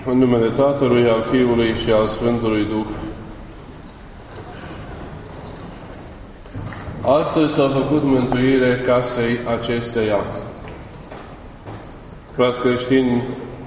În numele Tatălui, al Fiului și al Sfântului Duh. Astăzi s-a făcut mântuire casei acesteia. Frați creștini,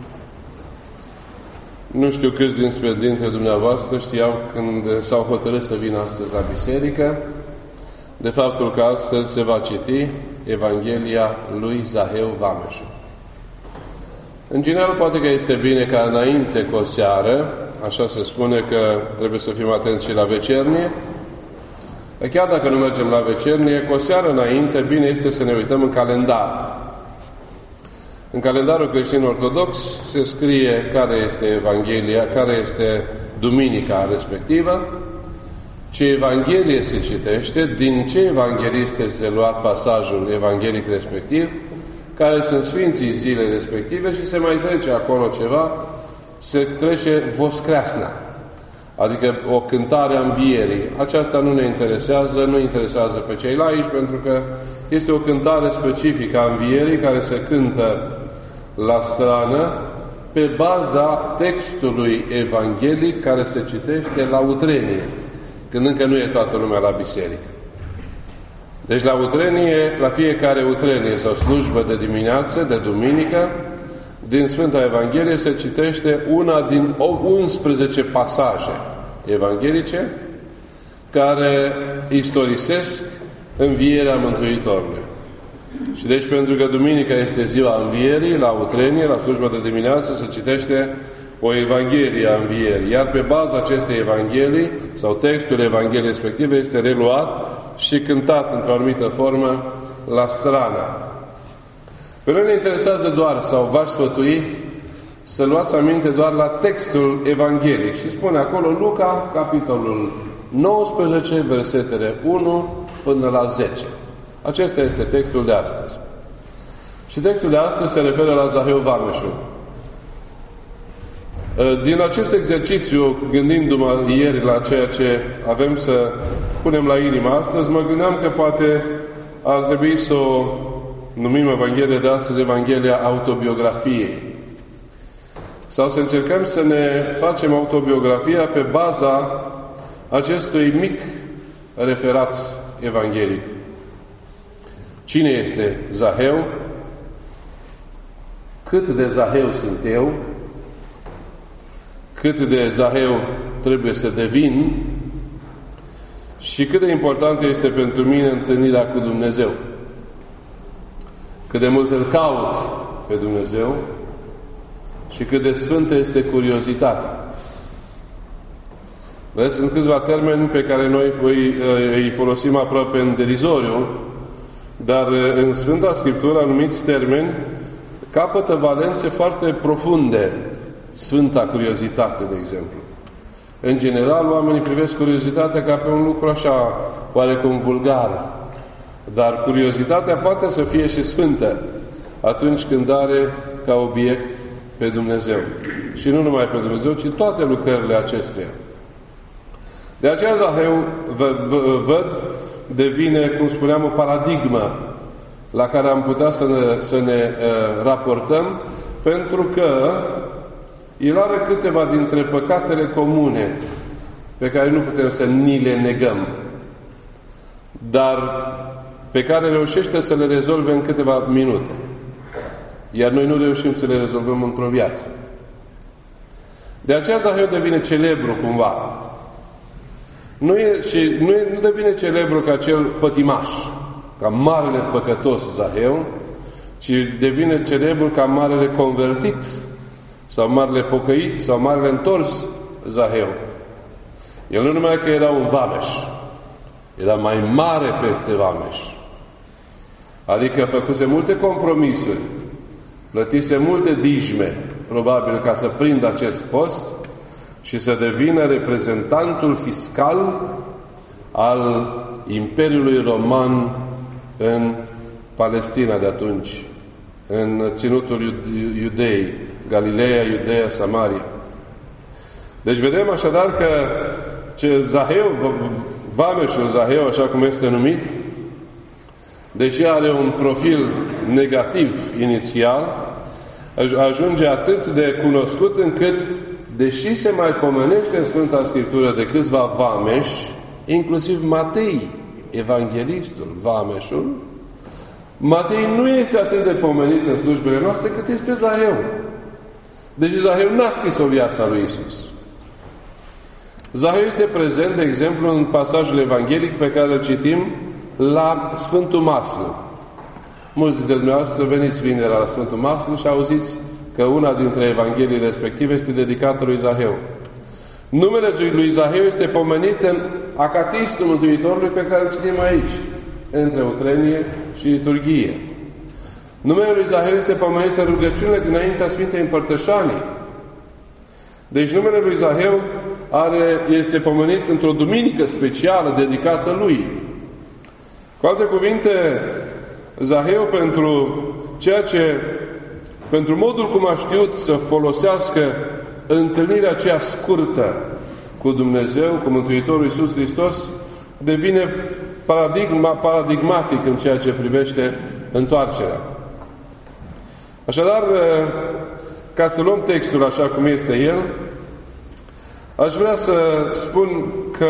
nu știu câți dintre dumneavoastră știau când s-au hotărât să vină astăzi la biserică de faptul că astăzi se va citi Evanghelia lui Zaheu Vameșul. În general, poate că este bine ca înainte cu o seară, așa se spune că trebuie să fim atenți și la vecernie. Chiar dacă nu mergem la vecernie, cu o seară înainte, bine este să ne uităm în calendar. În calendarul creștin ortodox se scrie care este Evanghelia, care este duminica respectivă, ce Evanghelie se citește, din ce evanghelist este luat pasajul evanghelic respectiv, care sunt sfinții zilei respective și se mai trece acolo ceva, se trece Voskreasna, adică o cântare a învierii. Aceasta nu ne interesează, nu interesează pe cei laici, pentru că este o cântare specifică a învierii care se cântă la strană pe baza textului evanghelic care se citește la utrenie, când încă nu e toată lumea la biserică. Deci la utrenie, la fiecare utrenie sau slujbă de dimineață, de duminică, din Sfânta Evanghelie se citește una din 11 pasaje evanghelice care istorisesc învierea Mântuitorului. Și deci, pentru că duminica este ziua învierii, la utrenie, la slujba de dimineață, se citește o Evanghelie a învierii. Iar pe baza acestei Evanghelii, sau textul Evangheliei respective, este reluat și cântat într-o anumită formă la strană. Pe noi ne interesează doar, sau v-aș sfătui, să luați aminte doar la textul evanghelic. Și spune acolo Luca, capitolul 19, versetele 1 până la 10. Acesta este textul de astăzi. Și textul de astăzi se referă la Zaheu Vameșul. Din acest exercițiu, gândindu-mă ieri la ceea ce avem să punem la inimă astăzi, mă gândeam că poate ar trebui să o numim Evanghelia de astăzi Evanghelia autobiografiei. Sau să încercăm să ne facem autobiografia pe baza acestui mic referat evanghelic. Cine este Zaheu? Cât de Zaheu sunt eu? Cât de Zaheu trebuie să devin? Și cât de importantă este pentru mine întâlnirea cu Dumnezeu? Cât de mult îl caut pe Dumnezeu și cât de sfântă este curiozitatea. Vedeți, sunt câțiva termeni pe care noi îi folosim aproape în derizoriu, dar în Sfânta Scriptură anumiți termeni capătă valențe foarte profunde. Sfânta curiozitate, de exemplu. În general, oamenii privesc curiozitatea ca pe un lucru așa, oarecum vulgar. Dar curiozitatea poate să fie și sfântă atunci când are ca obiect pe Dumnezeu. Și nu numai pe Dumnezeu, ci toate lucrările acestuia. De aceea Zaheu, văd, devine, cum spuneam, o paradigmă la care am putea să ne raportăm, pentru că el are câteva dintre păcatele comune pe care nu putem să ni le negăm, dar pe care reușește să le rezolve în câteva minute. Iar noi nu reușim să le rezolvăm într-o viață. De aceea Zaheu devine celebru cumva. Nu devine celebru ca cel pătimaș, ca marele păcătos Zaheu, ci devine celebru ca marele convertit, sau marele pocăit, sau marele întors Zaheu. El nu numai că era un vameș, era mai mare peste vameș. Adică făcuse multe compromisuri, plătise multe dijme, probabil ca să prindă acest post și să devină reprezentantul fiscal al Imperiului Roman în Palestina de atunci, în ținutul Iudei, Galileea, Iudeea, Samaria. Deci vedem așadar că Zaheu, vameșul Zaheu, așa cum este numit, deși are un profil negativ inițial, ajunge atât de cunoscut încât, deși se mai pomenește în Sfânta Scriptură de câțiva vameși, inclusiv Matei, evanghelistul, vameșul, Matei nu este atât de pomenit în slujbele noastre cât este Zaheu. Deci Zaheu n-a scris o viață lui Iisus. Zaheu este prezent, de exemplu, în pasajul evanghelic pe care îl citim la Sfântul Maslu. Mulți dintre dumneavoastră veniți vinerea la Sfântul Maslu și auziți că una dintre evanghelii respective este dedicată lui Zaheu. Numele lui Zaheu este pomenit în Acatistul Mântuitorului pe care îl citim aici, între Utrenie și Liturghie. Numele lui Zaheu este pomenit în rugăciunile dinaintea Sfintei Împărtășanii. Deci numele lui Zaheu este pomenit într-o duminică specială dedicată lui. Cu alte cuvinte, Zaheu pentru modul cum a știut să folosească întâlnirea aceea scurtă cu Dumnezeu, cu Mântuitorul Iisus Hristos, devine paradigmatic în ceea ce privește întoarcerea. Așadar, ca să luăm textul așa cum este el, aș vrea să spun că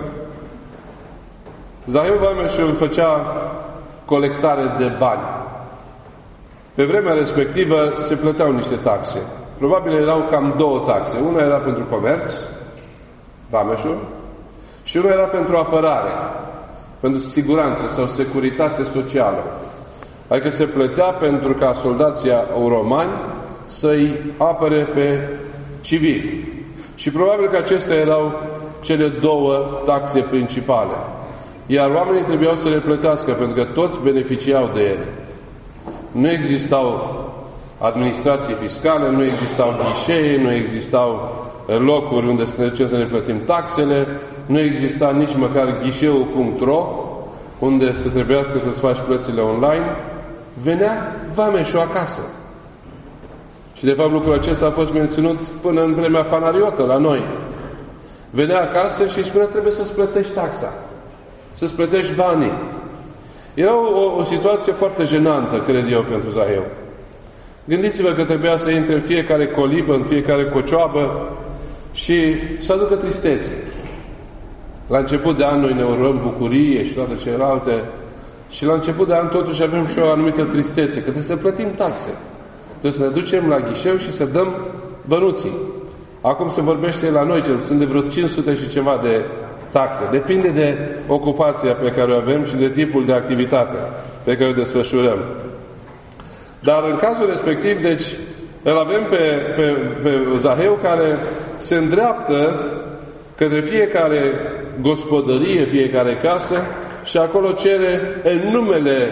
Zaheu vameșul făcea colectare de bani. Pe vremea respectivă se plăteau niște taxe. Probabil erau cam două taxe. Una era pentru comerț, vameșul, și una era pentru apărare, pentru siguranță sau securitate socială. Adică se plătea pentru ca soldații romani să-i apere pe civili. Și probabil că acestea erau cele două taxe principale. Iar oamenii trebuiau să le plătească, pentru că toți beneficiau de ele. Nu existau administrații fiscale, nu existau ghișee, nu existau locuri unde să ne ducem să ne plătim taxele, nu exista nici măcar ghișeu.ro, unde să trebuiască să-ți faci plățile online. Venea vameșul acasă. Și de fapt lucrul acesta a fost menținut până în vremea fanariotă la noi. Venea acasă și îi spunea: trebuie să-ți plătești taxa, să-ți plătești banii. Era o situație foarte jenantă, cred eu, pentru Zaheu. Gândiți-vă că trebuia să intre în fiecare colibă, în fiecare cocioabă și să aducă tristețe. La început de an noi ne urăm bucurie și toate celelalte, și la început de an totuși avem și o anumită tristețe, că trebuie să plătim taxe. Trebuie să ne ducem la ghișeu și să dăm bănuții. Acum se vorbește la noi, cel puțin de vreo 500 și ceva de taxe. Depinde de ocupația pe care o avem și de tipul de activitate pe care o desfășurăm. Dar în cazul respectiv, deci, îl avem pe Zaheu care se îndreaptă către fiecare gospodărie, fiecare casă și acolo cere în numele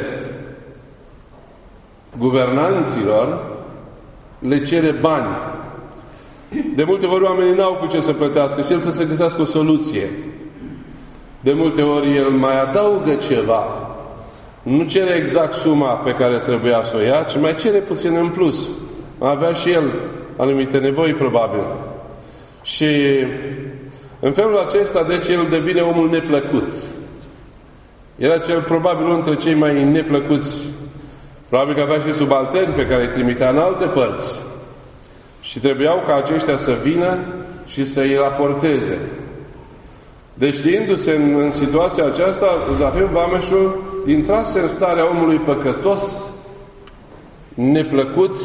guvernanților, le cere bani. De multe ori oamenii n-au cu ce să plătească și el trebuie să găsească o soluție. De multe ori el mai adaugă ceva. Nu cere exact suma pe care trebuia să o ia, ci mai cere puțin în plus. Avea și el anumite nevoi, probabil. Și în felul acesta, deci, el devine omul neplăcut. Era probabil unul dintre cei mai neplăcuți. Probabil că avea și subalterni pe care îi trimitea în alte părți. Și trebuiau ca aceștia să vină și să-i raporteze. Deci, știindu-se în situația aceasta, Zaheu vameșul intrase în starea omului păcătos, neplăcut,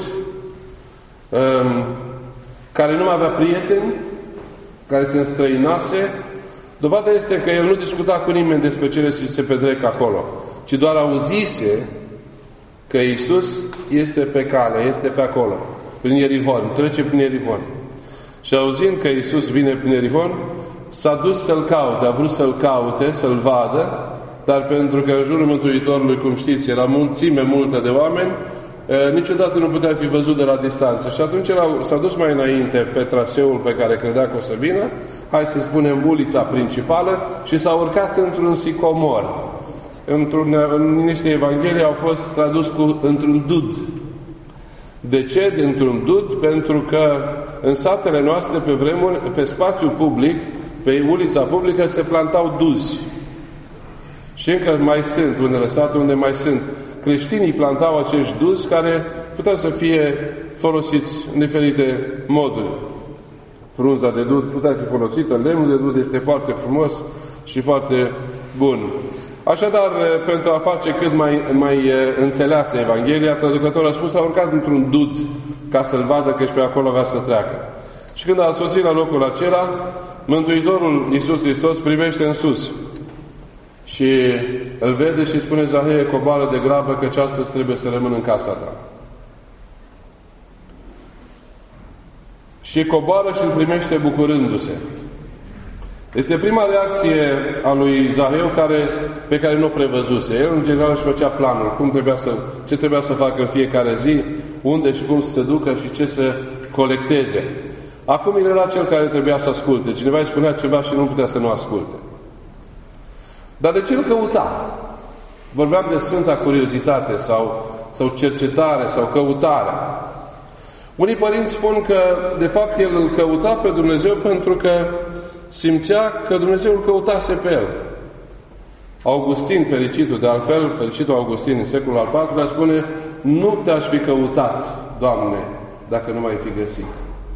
care nu avea prieteni, care se înstrăinase. Dovada este că el nu discuta cu nimeni despre cele ce se petrec acolo, ci doar auzise că Iisus este pe cale, este pe acolo, prin Ierihon, trece prin Ierihon. Și auzind că Iisus vine prin Ierihon, s-a dus să-L caute, a vrut să-L caute, să-L vadă, dar pentru că în jurul Mântuitorului, cum știți, era mulțime multă de oameni, niciodată nu putea fi văzut de la distanță. Și atunci s-a dus mai înainte pe traseul pe care credea că o să vină, hai să spunem ulița principală, și s-a urcat într-un sicomor. În niște evanghelii au fost tradus într-un dud. De ce într-un dud? Pentru că în satele noastre, pe vremuri, pe spațiu public, pe ulița publică, se plantau duzi. Și încă mai sunt unele sate unde mai sunt. creștinii plantau acești duzi care puteau să fie folosiți în diferite moduri. Frunza de dud putea fi folosită, lemnul de dud este foarte frumos și foarte bun. Așadar, pentru a face cât mai înțeleasă Evanghelia, traducătorul a spus, a urcat într-un dud ca să-l vadă că și pe acolo avea să treacă. Și când a sosit la locul acela, Mântuitorul Iisus Hristos privește în sus și îl vede și spune: Zaheie, coboară de grabă, căci astăzi trebuie să rămân în casa ta. Și coboară și îl primește bucurându-se. Este prima reacție a lui Zaheu pe care nu o prevăzuse. El, în general, își făcea planul, ce trebuia să facă în fiecare zi, unde și cum să se ducă și ce să colecteze. Acum el era cel care trebuia să asculte. Cineva îi spunea ceva și nu putea să nu asculte. Dar de ce îl căuta? Vorbeam de sfânta curiozitate sau cercetare sau căutare. Unii părinți spun că, de fapt, el îl căuta pe Dumnezeu pentru că simțea că Dumnezeu îl căutase pe el. Augustin, fericitul Augustin, în secolul al IV-lea, spune: nu te-aș fi căutat, Doamne, dacă nu m-ai fi găsit.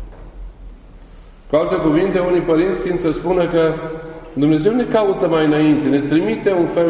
Cu alte cuvinte, unii părinți tind să spună că Dumnezeu ne caută mai înainte, ne trimite un fel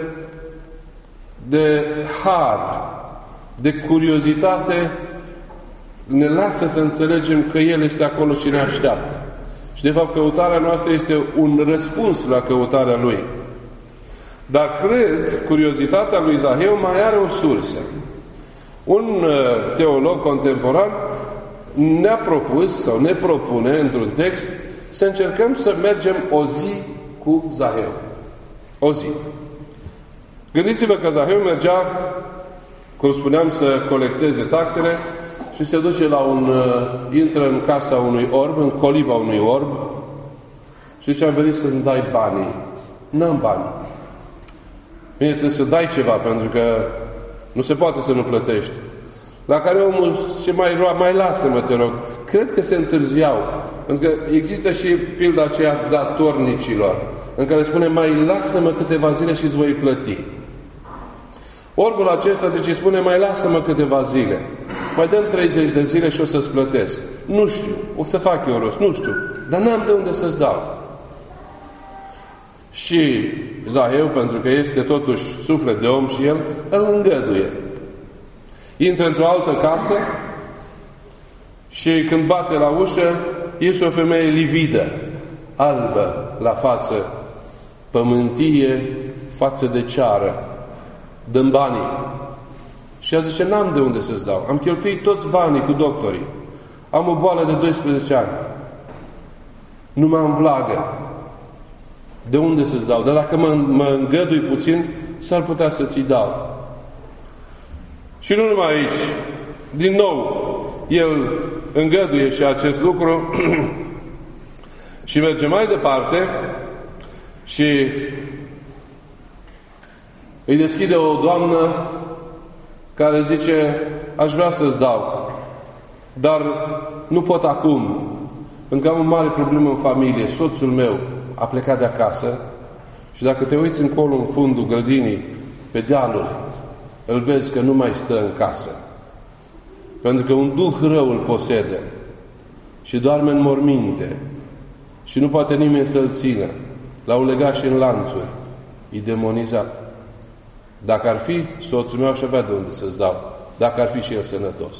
de har, de curiozitate, ne lasă să înțelegem că El este acolo și ne așteaptă. Și de fapt căutarea noastră este un răspuns la căutarea Lui. Dar cred, curiozitatea lui Zaheu mai are o sursă. Un teolog contemporan ne-a propus sau ne propune într-un text să încercăm să mergem o zi cu Zaheu. O zi. Gândiți-vă că Zaheu mergea, cum spuneam, să colecteze taxele și se duce intră în casa unui orb, în coliba unui orb și zice: am venit să-mi dai banii. N-am bani. Bine, trebuie să dai ceva, pentru că nu se poate să nu plătești. La care omul zice: mai lasă-mă, te rog. Cred că se întârziau. Pentru că există și pilda aceea datornicilor, în care spune: mai lasă-mă câteva zile și îți voi plăti. Orbul acesta, deci spune: mai lasă-mă câteva zile. Mai dăm 30 de zile și o să-ți plătesc. Nu știu, o să fac eu rost, nu știu. Dar n-am de unde să-ți dau. Și Zaheu, pentru că este totuși suflet de om și el, îl îngăduie. Intră într-o altă casă și când bate la ușă, iese o femeie lividă, albă la față, pământie față de ceară. Dă-mi banii. Și ea zice: n-am de unde să-ți dau. Am cheltuit toți banii cu doctorii. Am o boală de 12 ani. Nu m-am vlagă. De unde să-ți dau? Dar dacă mă îngădui puțin, s-ar putea să ți dau. Și nu numai aici. Din nou, el îngăduie și acest lucru și merge mai departe și îi deschide o doamnă care zice: aș vrea să-ți dau, dar nu pot acum, pentru că am o mare problemă în familie. Soțul meu a plecat de acasă și dacă te uiți încolo în fundul grădinii, pe dealuri, îl vezi că nu mai stă în casă. Pentru că un duh rău îl posede și doarme în morminte și nu poate nimeni să-l țină. L-au legat și în lanțuri. E demonizat. Dacă ar fi soțul meu, aș avea de unde să-ți dau. Dacă ar fi și el sănătos.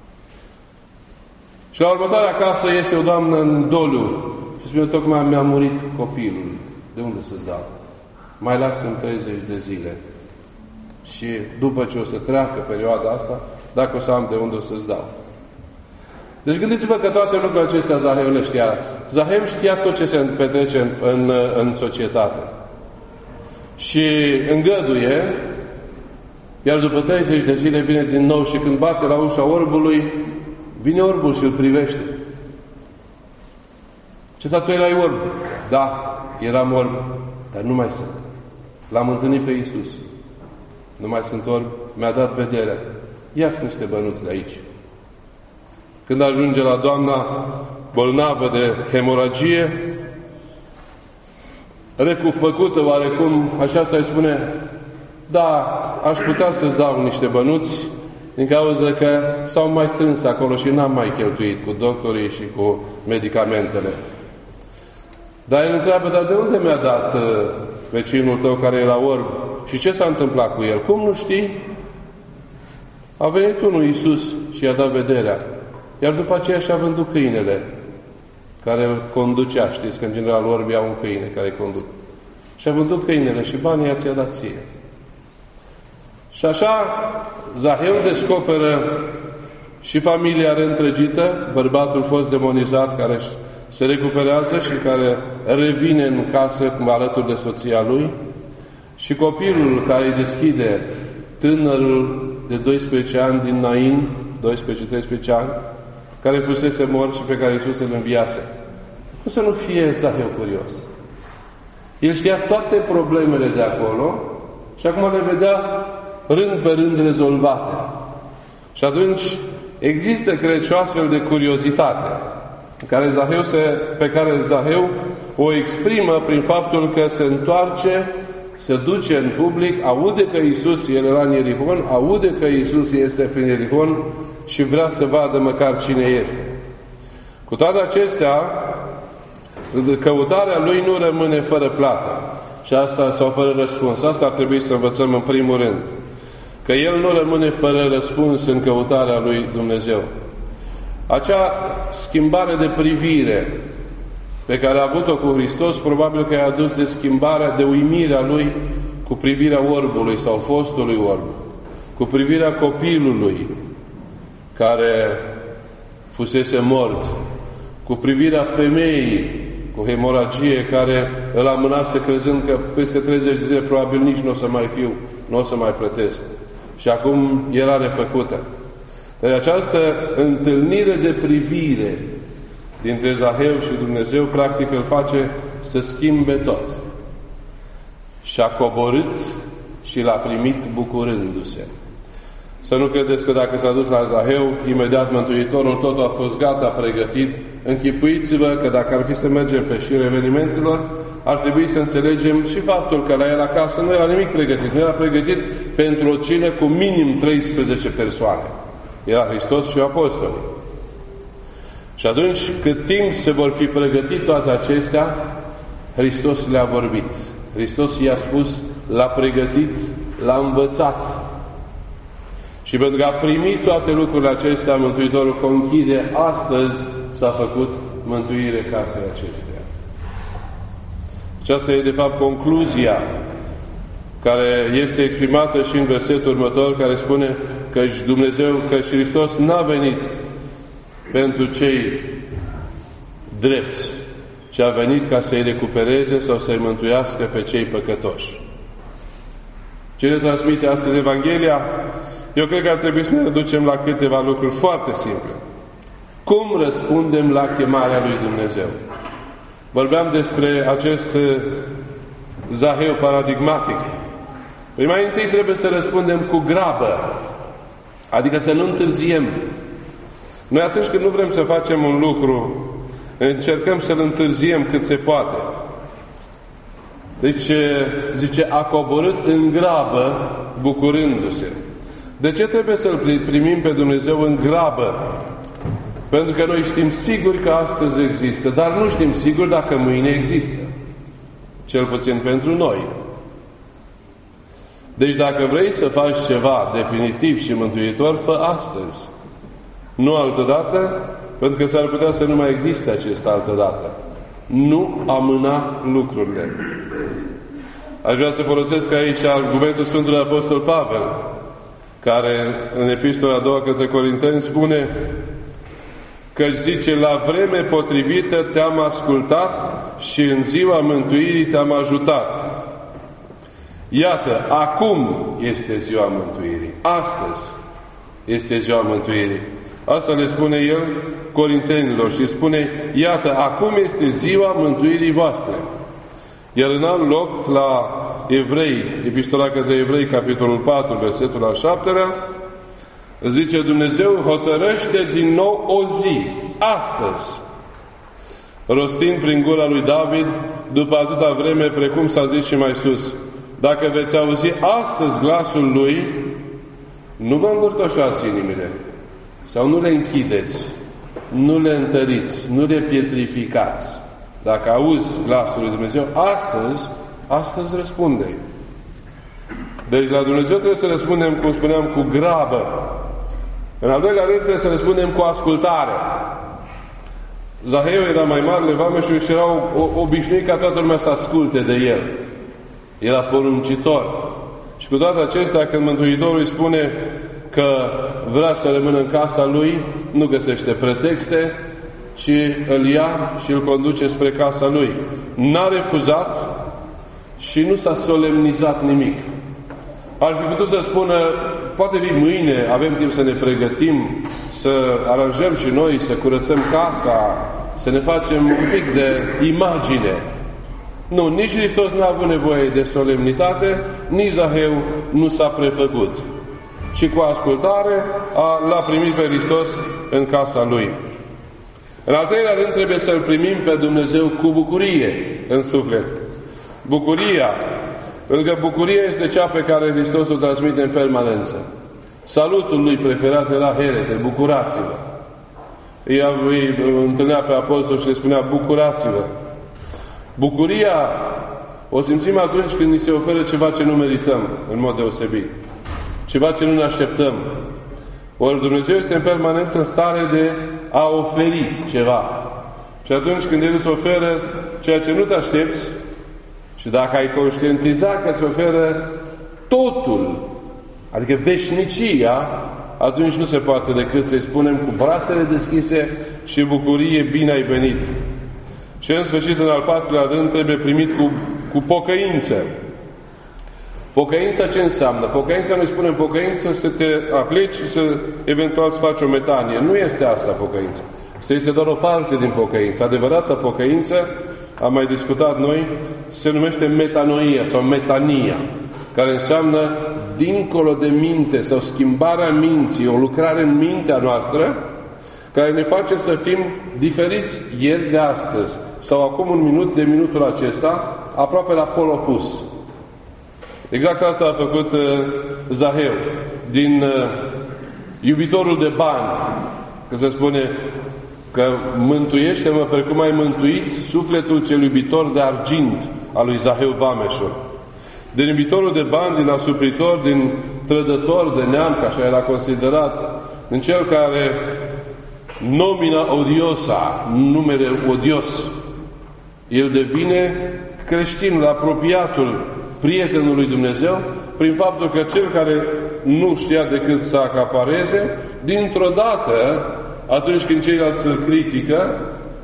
Și la următoarea casă iese o doamnă în doliu și spune: tocmai mi-a murit copilul. De unde să-ți dau? Mai lasă-mi 30 de zile. Și după ce o să treacă perioada asta, dacă o să am de unde o să-ți dau. Deci gândiți-vă că toate lucrurile acestea Zaheu le știa. Zaheu știa tot ce se petrece în societate. Și îngăduie, iar după 30 de zile vine din nou și când bate la ușa orbului, vine orbul și îl privește. Ce, dar tu erai orb? Da, eram orb, dar nu mai sunt. L-am întâlnit pe Iisus. Nu mai sunt orb, mi-a dat vedere. Ia-ți niște bănuți de aici. Când ajunge la doamna bolnavă de hemoragie, recufăcută oarecum, așa îi spune: da, aș putea să-ți dau niște bănuți, din cauza că s-au mai strâns acolo și n-am mai cheltuit cu doctorii și cu medicamentele. Dar el întreabă, dar de unde mi-a dat vecinul tău care era orb? Și ce s-a întâmplat cu el? Cum nu știi? A venit unul, Iisus, și i-a dat vederea. Iar după aceea și-a vândut câinele care îl conducea. Știți că în general orbii au un câine care îi conduc. Și-a vândut câinele și banii ți-a dat ție. Și așa Zaheu descoperă și familia reîntregită, bărbatul fost demonizat care se recuperează și care revine în casă alături de soția lui, și copilul care îi deschide, tânărul de 12 ani din Nain, 12-13 ani, care fusese mort și pe care Iisus îl înviase. Cum să nu fie Zaheu curios? El știa toate problemele de acolo și acum le vedea rând pe rând rezolvate. Și atunci există, cred, și o astfel de curiozitate pe care Zaheu o exprimă prin faptul că se întoarce, se duce în public, aude că Iisus, el era în Ierihon, aude că Iisus este prin Ierihon și vrea să vadă măcar cine este. Cu toate acestea, căutarea lui nu rămâne fără plată. Și asta, sau fără răspuns. Asta ar trebui să învățăm în primul rând. Că el nu rămâne fără răspuns în căutarea lui Dumnezeu. Acea schimbare de privire pe care a avut-o cu Hristos, probabil că i-a adus de schimbarea, de uimirea lui cu privirea orbului sau fostului orb, cu privirea copilului care fusese mort, cu privirea femeii cu hemoragie care îl amânase crezând că peste 30 de zile probabil nici nu o să mai fiu, nu o să mai plătesc. Și acum era refăcută. Deci această întâlnire de privire dintre Zaheu și Dumnezeu, practic îl face să schimbe tot. Și a coborât și l-a primit bucurându-se. Să nu credeți că dacă s-a dus la Zaheu, imediat Mântuitorul, totul a fost gata, pregătit. Închipuiți-vă că dacă ar fi să mergem pe șir evenimentelor, ar trebui să înțelegem și faptul că la el acasă nu era nimic pregătit. Nu era pregătit pentru o cină cu minim 13 persoane. Era Hristos și apostolii. Și atunci, cât timp se vor fi pregătit toate acestea, Hristos le-a vorbit. Hristos i-a spus, l-a pregătit, l-a învățat. Și pentru că a primit toate lucrurile acestea, Mântuitorul conchide, astăzi s-a făcut mântuire casei acesteia. Aceasta e, de fapt, concluzia care este exprimată și în versetul următor, care spune că Dumnezeu, că și Hristos n-a venit pentru cei drepți, ci a venit ca să-i recupereze sau să-i mântuiască pe cei păcătoși. Ce ne transmite astăzi Evanghelia? Eu cred că ar trebui să ne reducem la câteva lucruri foarte simple. Cum răspundem la chemarea lui Dumnezeu? Vorbeam despre acest Zaheu paradigmatic. Păi mai întâi trebuie să răspundem cu grabă, adică să nu întârziem. Noi atunci când nu vrem să facem un lucru, încercăm să-l întârziem cât se poate. Deci, zice, a coborât în grabă, bucurându-se. De ce trebuie să-L primim pe Dumnezeu în grabă? Pentru că noi știm sigur că astăzi există, dar nu știm sigur dacă mâine există. Cel puțin pentru noi. Deci dacă vrei să faci ceva definitiv și mântuitor, fă astăzi. Nu altădată, pentru că s-ar putea să nu mai existe acesta altădată. Nu amâna lucrurile. Aș vrea să folosesc aici argumentul Sfântului Apostol Pavel, care în epistola a doua către Corinteni spune că zice, la vreme potrivită te-am ascultat și în ziua mântuirii te-am ajutat. Iată, acum este ziua mântuirii. Astăzi este ziua mântuirii. Asta le spune el corintenilor și spune, iată, acum este ziua mântuirii voastre. Iar în alt loc, la Evrei, epistola către Evrei, capitolul 4, versetul al 7-lea, zice, Dumnezeu hotărăște din nou o zi, astăzi, rostind prin gura lui David, după atâta vreme, precum s-a zis și mai sus, Dacă veți auzi astăzi glasul Lui, nu vă învârtoșați inimile sau nu le închideți, nu le întăriți, nu le pietrificați. Dacă auzi glasul lui Dumnezeu, astăzi răspunde-i. Deci la Dumnezeu trebuie să răspundem, cum spuneam, cu grabă. În al doilea rând trebuie să răspundem cu ascultare. Zaheu era mai mare, vameșul, și era obișnuit ca toată lumea să asculte de el. Era poruncitor. Și cu toate acestea, când Mântuitorul îi spune că vrea să rămână în casa lui, nu găsește pretexte, ci îl ia și îl conduce spre casa lui. N-a refuzat și nu s-a solemnizat nimic. Ar fi putut să spună, poate vii mâine, avem timp să ne pregătim, să aranjăm și noi, să curățăm casa, să ne facem un pic de imagine. Nu, nici Hristos n-a avut nevoie de solemnitate, nici Zaheu nu s-a prefăcut. Și cu ascultare l-a primit pe Hristos în casa lui. În al treilea rând trebuie să-L primim pe Dumnezeu cu bucurie în suflet. Bucuria, pentru că bucuria este cea pe care Hristos o transmite în permanență. Salutul lui preferat era Herete, bucurați-vă. Îi întâlnea pe apostoli și le spunea, bucurați-vă. Bucuria o simțim atunci când ni se oferă ceva ce nu merităm, în mod deosebit. Ceva ce nu ne așteptăm. Ori Dumnezeu este în permanență în stare de a oferi ceva. Și atunci când El îți oferă ceea ce nu te aștepți, și dacă ai conștientizat că îți oferă totul, adică veșnicia, atunci nu se poate decât să-i spunem cu brațele deschise și bucurie, bine ai venit. Și în sfârșit, în al patrulea rând, trebuie primit cu pocăință. Pocăința ce înseamnă? Pocăința, noi spunem pocăință, să te aplici și să eventual să faci o metanie. Nu este asta pocăința. Asta este doar o parte din pocăință. Adevărata pocăință, am mai discutat noi, se numește metanoia sau metania, care înseamnă dincolo de minte sau schimbarea minții, o lucrare în mintea noastră, care ne face să fim diferiți ieri de astăzi sau acum un minut de minutul acesta, aproape la pol opus. Exact asta a făcut Zaheu. Din iubitorul de bani, că se spune că mântuiește-mă precum ai mântuit sufletul cel iubitor de argint al lui Zaheu vameșul. Din iubitorul de bani, din asupritor, din trădător de neam, că așa era considerat, din cel care nomina odiosa, numele odios, el devine creștinul, apropiatul, prietenul lui Dumnezeu, prin faptul că cel care nu știa decât să acapareze, dintr-o dată, atunci când ceilalți îl critică,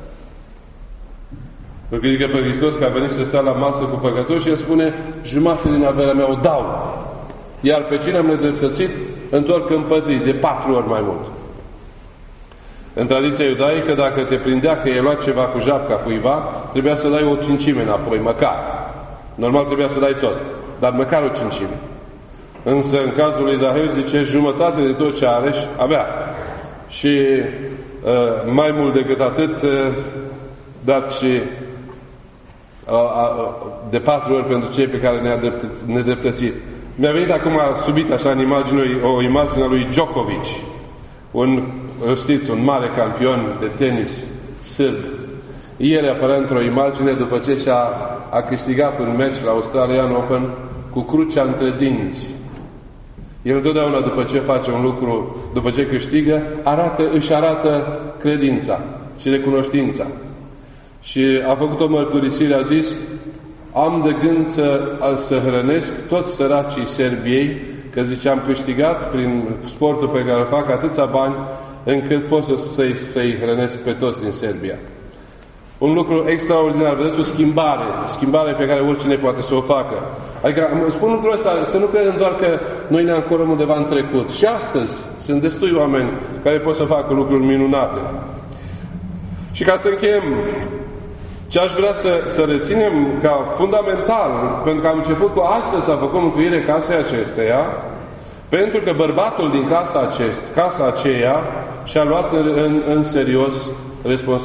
îl critică pe Hristos că a venit să stea la masă cu păcătoși și el spune, jumătate din averea mea o dau. Iar pe cine am nedreptățit, întorc împătrit de 4 ori mai mult. În tradiția iudaică, dacă te prindea că ai luat ceva cu japca cuiva, trebuia să dai o cincime înapoi, măcar. Normal trebuia să dai tot, dar măcar o cincime. Însă, în cazul lui Zaheu, zice, jumătate de tot ce are avea. Și mai mult decât atât, dat și de 4 ori pentru cei pe care ne-a nedreptățit. Mi-a venit acum subit așa în imagine, o imagine a lui Djokovic, știți, un mare campion de tenis sârb. Ieri apărea într-o imagine după ce a câștigat un meci la Australian Open cu crucea între dinți. El întotdeauna după ce face un lucru, după ce câștigă, își arată credința și recunoștința. Și a făcut o mărturisire, a zis, am de gând să hrănesc toți săracii Serbiei, că zice, am câștigat prin sportul pe care îl fac atâția bani, încât pot să-i hrănesc pe toți din Serbia. Un lucru extraordinar, vedeți, o schimbare pe care oricine poate să o facă. Adică, spun lucrul ăsta, să nu credem doar că noi ne ancorăm undeva în trecut. Și astăzi sunt destui oameni care pot să facă lucruri minunate. Și ca să încheiem, ce aș vrea să reținem ca fundamental, pentru că am început cu astăzi să făcut mântuire casei acesteia, pentru că bărbatul din casa aceea și-a luat în serios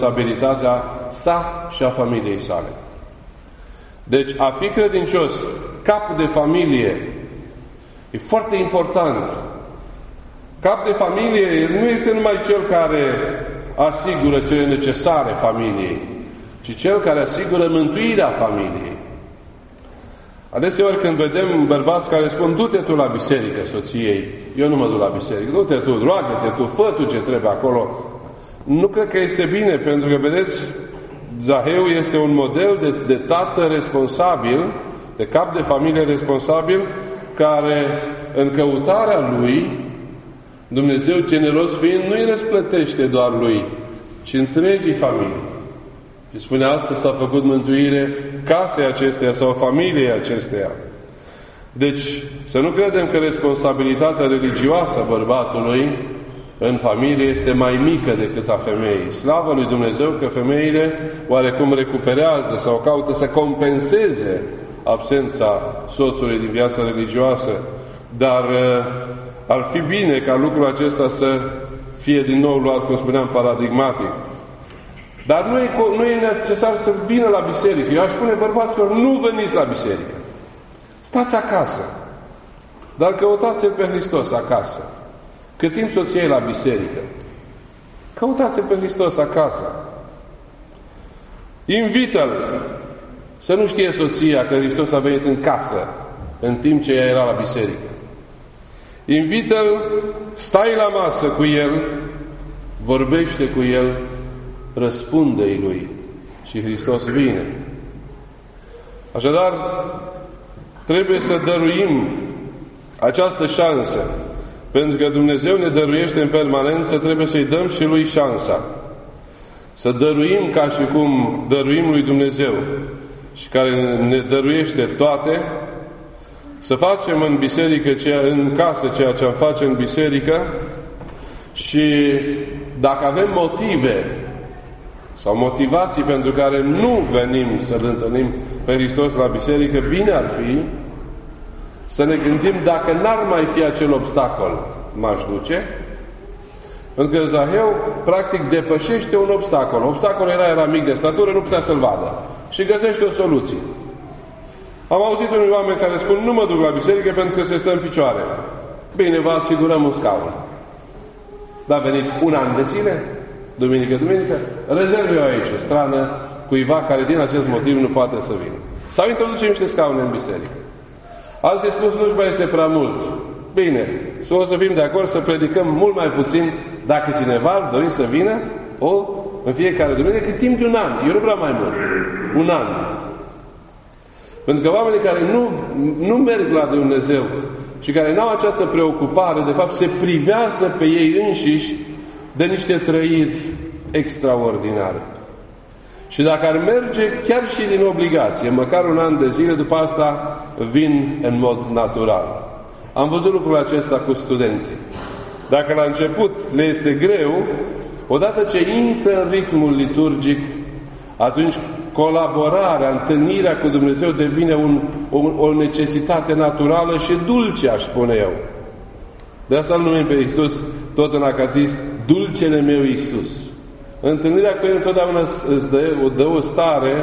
responsabilitatea sa și a familiei sale. Deci, a fi credincios cap de familie. E foarte important. Cap de familie nu este numai cel care asigură cele necesare familiei, ci cel care asigură mântuirea familiei. Adeseori când vedem bărbați care spun, du-te tu la biserică soției, eu nu mă duc la biserică, du-te tu, roagă-te tu, fă tu ce trebuie acolo. Nu cred că este bine, pentru că, vedeți, Zaheu este un model de tată responsabil, de cap de familie responsabil, care în căutarea lui, Dumnezeu generos fiind, nu îi răsplătește doar lui, ci întregii familii. Și spune, astăzi s-a făcut mântuire casei acesteia sau familiei acesteia. Deci, să nu credem că responsabilitatea religioasă a bărbatului în familie este mai mică decât a femeii. Slavă lui Dumnezeu că femeile oarecum recuperează sau caută să compenseze absența soțului din viața religioasă, dar ar fi bine ca lucrul acesta să fie din nou luat, cum spuneam, paradigmatic. Dar nu e necesar să vină la biserică. Eu aș spune bărbaților, nu veniți la biserică. Stați acasă. Dar căutați-L pe Hristos acasă. Cât timp soția e la biserică, căutați-L pe Hristos acasă. Invită-L. Să nu știe soția că Hristos a venit în casă în timp ce ea era la biserică. Invită-L, stai la masă cu El, vorbește cu El, răspunde-i Lui și Hristos vine. Așadar, trebuie să dăruim această șansă. Pentru că Dumnezeu ne dăruiește în permanență, trebuie să-i dăm și Lui șansa. Să dăruim ca și cum dăruim lui Dumnezeu și care ne dăruiește toate, să facem în biserică, în casă, ceea ce am face în biserică și dacă avem motive sau motivații pentru care nu venim să-L întâlnim pe Hristos la biserică, bine ar fi să ne gândim dacă n-ar mai fi acel obstacol. M-aș duce? Pentru că Zaheu, practic, depășește un obstacol. Obstacolul era mic de statură, nu putea să-l vadă. Și găsește o soluție. Am auzit unii oameni care spun, nu mă duc la biserică pentru că se stă în picioare. Bine, vă asigurăm un scaun. Dar veniți un an de zile, duminică, rezerv eu aici o strană cuiva care din acest motiv nu poate să vină. Sau introducem niște scaune în biserică. Alții spun, slujba este prea mult. Bine, o să fim de acord să predicăm mult mai puțin dacă cineva ar dori să vină în fiecare duminică, timp de un an. Eu nu vreau mai mult. Un an. Pentru că oamenii care nu merg la Dumnezeu și care nu au această preocupare, de fapt se privează pe ei înșiși de niște trăiri extraordinare. Și dacă ar merge chiar și din obligație, măcar un an de zile, după asta vin în mod natural. Am văzut lucrul acesta cu studenții. Dacă la început le este greu, odată ce intră în ritmul liturgic, atunci colaborarea, întâlnirea cu Dumnezeu devine o necesitate naturală și dulce, aș spune eu. De asta îl numim pe Iisus, tot în acatist, dulcele meu Iisus. Întâlnirea cu El întotdeauna îți dă o stare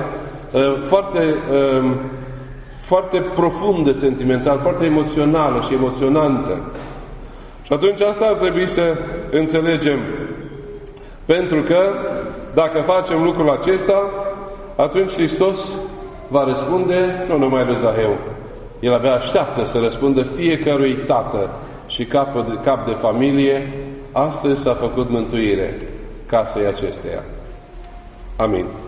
foarte profundă, sentimental, foarte emoțională și emoționantă. Și atunci asta ar trebui să înțelegem. Pentru că dacă facem lucrul acesta, atunci Hristos va răspunde nu numai lui Zaheu. El abia așteaptă să răspundă fiecărui tată și cap de familie. Astăzi s-a făcut mântuire casei acesteia. Amin.